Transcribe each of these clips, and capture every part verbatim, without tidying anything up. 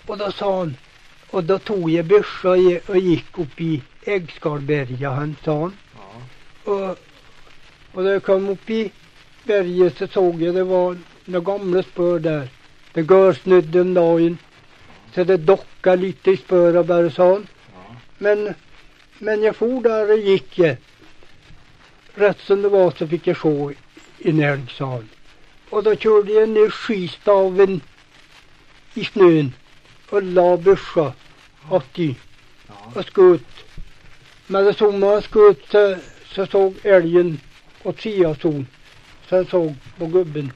Och då sa han, och då tog jag börsa och, och gick upp i Äggskarlberga, han sa han. Ja. Och, och när jag kom upp i berget så såg jag det var några gamla spör där. Det görsnödde om dagen. Så det dockade lite i spör och bara sa han. Ja. Men, men jag for där och gick jag. Rätt som det var så fick jag sjå i en älg, sa han. Och då körde jag ner skystaven i snön och la börsa åt i Ja. och sköt. Men det som man sköt så, så såg älgen åt siason. Sen såg på gubben.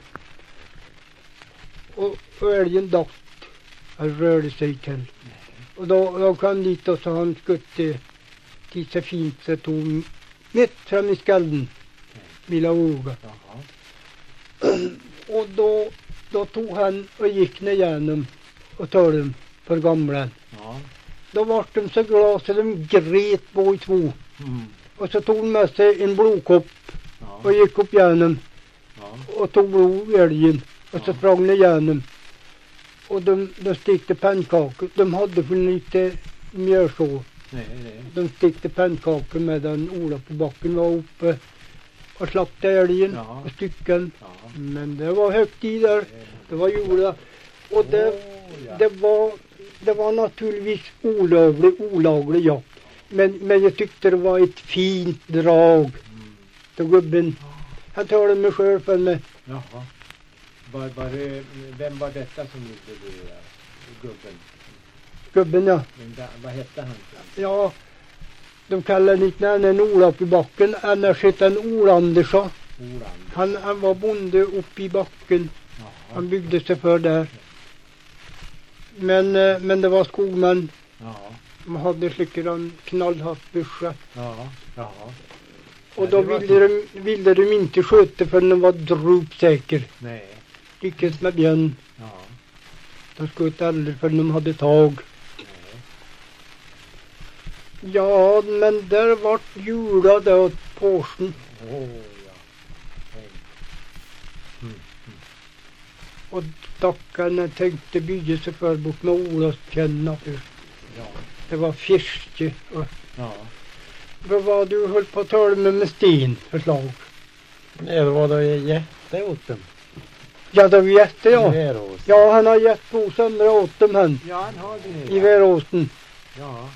Och, och älgen dött. Han rörde sig till. Och då, då kom dit och så han skutte till så fint så tog mitt fram i skallen. Mina ögon. Och då, då tog han och gick ner igenom och tog dem för gamla. Ja. Då var de så glada så de grät på i två. Mm. Och så tog de med sig en blodkopp Ja. och gick upp igenom Ja. och tog blod i älgen. Och så Ja. sprang de igenom. Och de, de stekte pannkakor. De hade för lite mjörså. Nej, nej. De stekte pannkakor medan Ola på backen var uppe och slaktade älgen Ja. och stycken. Ja. Men det var högt i där. Det var jula. Och det, Åh, ja. det, var, det var naturligtvis olaglig, olaglig jakt. Men, men jag tyckte det var ett fint drag. Mm. Då gubben, han talade med själv för mig. Jaha. Var, var det, vem var detta som gjorde det? Gubben? Gubben, ja. Men da, vad hette han? Ja, de kallade inte en Ola uppe i backen. Annars hette han Ola Andersson. Oland. Han, han var bonde uppe i backen. Jaha. Han byggde sig för där. Men, eh, men det var skogman. Ja. Man hade slickat knallhatt börsa. Ja. Jaha. Och Ja, då det var ville de, ville de inte sköta förrän de var drupsäker. Nej. Lyckades med björn. Ja. De sköt aldrig förrän de hade tag. Nej. Ja, men där vart jula där åt påsen. Åh, ja. Tänk. Mm. Och stackarna tänkte bygga sig för bort med Olas känna för. Ja. Det var fiske. Och Ja. vad var du höll på att tala med med sten förslag? Nej, det var då jag jätte åt dem. Ja, det vet jag. I Värås. Ja, han har gett två sömmer åt dem han. Ja, han har det. I Väråsen. Ja.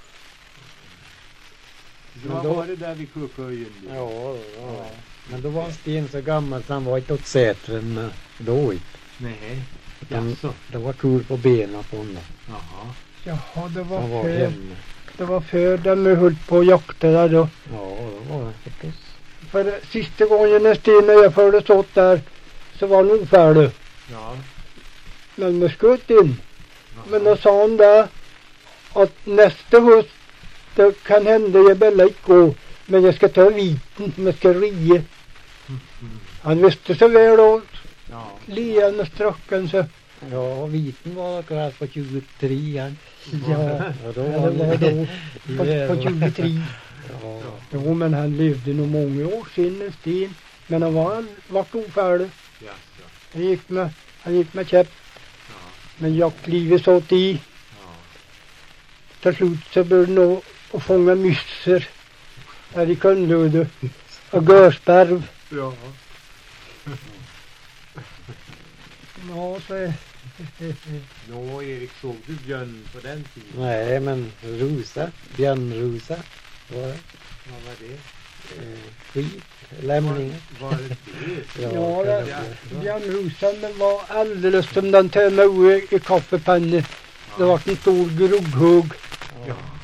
Du Men har då- varit där vid Kuköjen. Ja, ja, ja. Men då var Sten så gammal så han var inte åt sätren med då inte. Nej. Utan Jaså. det var kul på benen på honom. Jaha. Jaha, det Han var var för, hemma. det var för dem vi höll på att jakta där då. Ja, det var det förstås. För sista gången när Sten och jag fördes åt där så var han ofärdig. Ja. Men vi sköt in. Jaha. Men då sa han där att nästa höst det kan hända jag bälla inte gå. Men jag ska ta viten, jag ska rie. Mm. Han visste så väl då. Ja. Leende ströcken så. Ja, viten var akkurat på tjugotre. Han. Ja, Ja, då det var var han då i på, på Värås. tjugotre. Ja, Jo, men han levde nog många år sedan en Sten. Men han var vart ofärdig. Jaså. Han gick med, han gick med käpp. Ja. Men jaktlivet satt i. Ja. Till slut så började han nog att fånga mysser. Här i Kunnlöde. Och görsparv. Ja. Ja, så Nå, Erik, såg du björn på den tiden? nej, men Rosa, björnrosa var det. Vad var det? Eh, skit, lämning. Var, var det det? Ja, ja, kan det, det vara. björnrosen den var alldeles som den tömde i, i kaffepannan. Det var en stor grogghugg. Ja.